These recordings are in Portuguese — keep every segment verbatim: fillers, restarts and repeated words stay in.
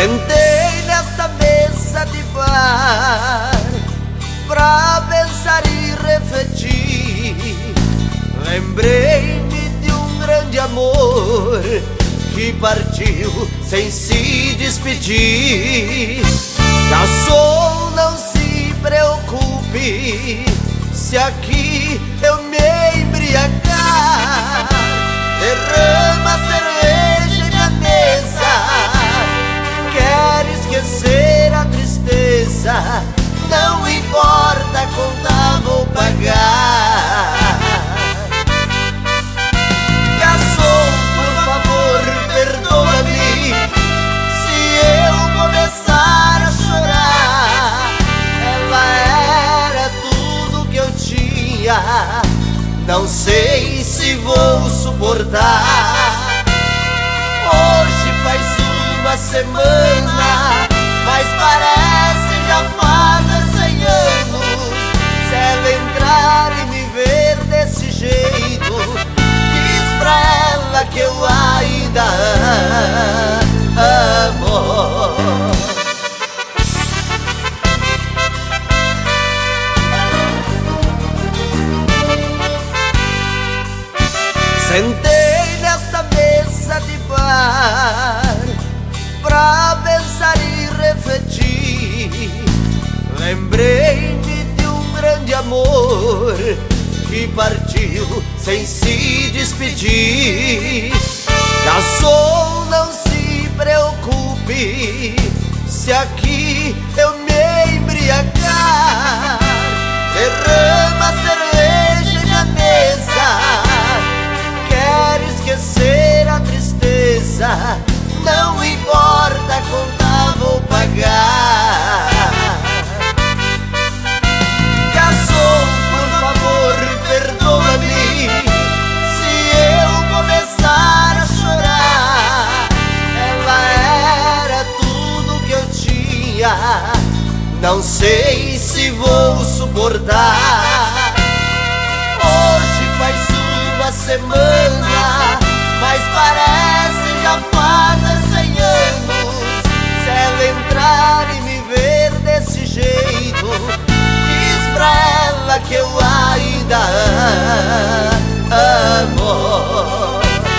Sentei nesta mesa de bar pra pensar e refletir. Lembrei-me de um grande amor que partiu sem se despedir. Garçom, não se preocupe se aqui eu me embriagar. Derrama cerveja em minha mesa, quer esquecer a tristeza, não importa, a conta vou pagar. Garçom, por favor, perdoa-me se eu começar a chorar. Ela era tudo que eu tinha, não sei se vou suportar. Hoje faz uma semana, mas parece já faz cem anos. Se ela entrar e me ver desse jeito, diz pra ela que eu ainda amo. Sentei nesta mesa de bar pra pensar e refletir. Lembrei-me de um grande amor que partiu sem se despedir. Garçom, não se preocupe se aqui eu me embriagar. Derrama cerveja em minha mesa, quer esquecer a tristeza, não importa, a conta vou pagar. Garçom, por favor, perdoa-me se eu começar a chorar. Ela era tudo que eu tinha, não sei se vou suportar. Hoje faz uma semana, mas parece já faz cem anos. Se ela entrar e me ver desse jeito, diz pra ela que eu ainda amo.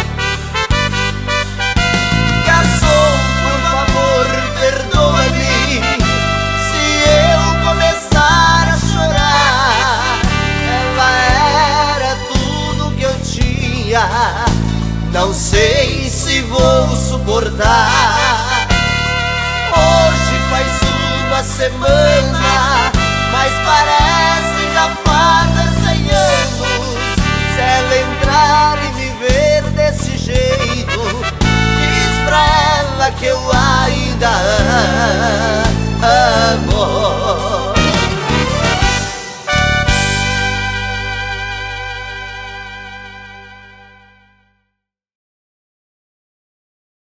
Garçom, por favor, perdoa-me se eu começar a chorar. Ela era tudo que eu tinha, não sei se vou suportar. Hoje faz uma semana, mas parece já faz cem anos. Se ela entrar e me ver desse jeito, diz pra ela que eu ainda amo.